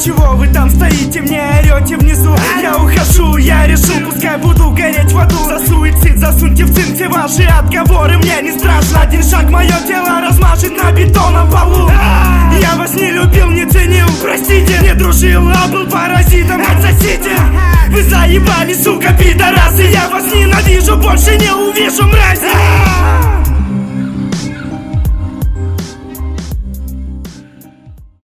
Чего вы там стоите, мне орете внизу? Я ухожу, я решу, пускай буду гореть в аду. За суицид засуньте в цинк все ваши отговоры, мне не страшно. Один шаг мое тело размажет на бетонном полу. Я вас не любил, не ценил, простите. Не дружил, а был паразитом, отсосите. Вы заебали, сука, пидорасы. Я вас ненавижу, больше не увижу, мрази.